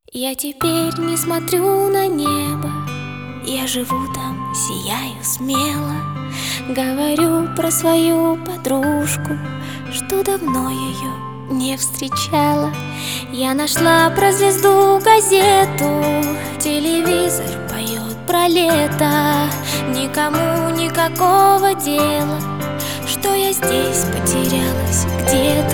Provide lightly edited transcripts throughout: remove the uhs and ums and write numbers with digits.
Я теперь не смотрю на небо, я живу там, сияю смело. Говорю про свою подружку, что давно ее не встречала. Я нашла про звезду газету, телевизор поет про лето. Никому никакого дела, что я здесь потерялась где-то.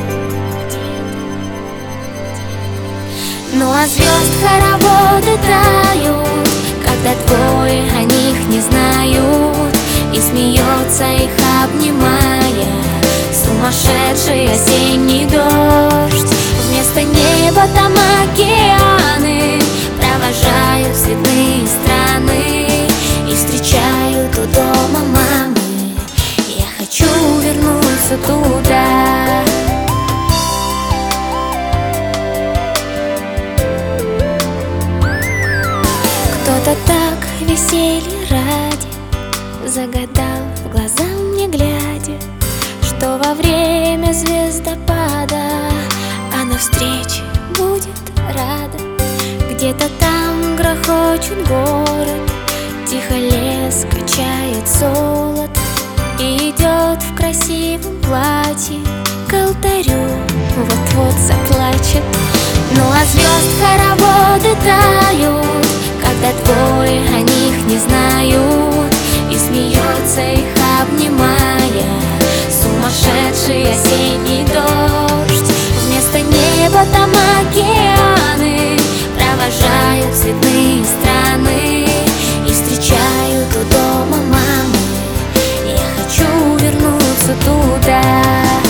Ну а звезд хороводы тают, когда двое о них не знают, и смеется их обнимая сумасшедший осенний дождь. Вместо неба там океаны провожают цветные страны и встречают у дома мамы. Я хочу вернуться туда. Кто-то так веселье ради загадал в глаза мне глядя, что во время звездопада она встрече будет рада. Где-то там грохочет город, тихо лес качает золото и идет в красивом платье к алтарю, вот-вот заплачет. Ну а звезд хороводы тают, когда двое о них не знают, и смеется их обнимая сумасшедший осенний дождь. Вместо неба там океаны провожают цветные страны и встречают у дома мамы. Я хочу вернуться туда.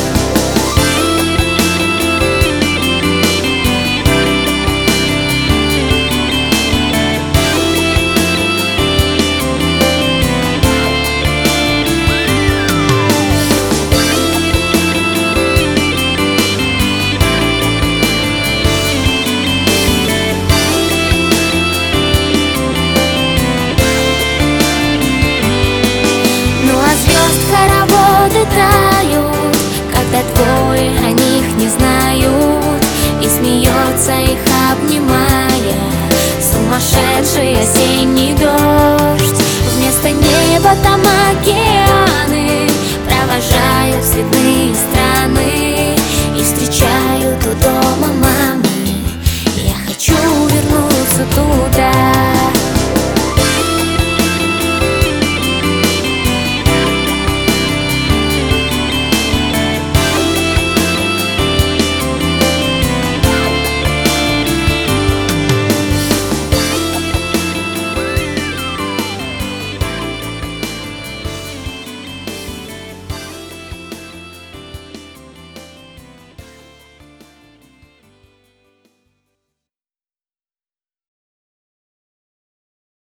Хороводы тают, когда двое о них не знают, и смеется их обнимая сумасшедший осенний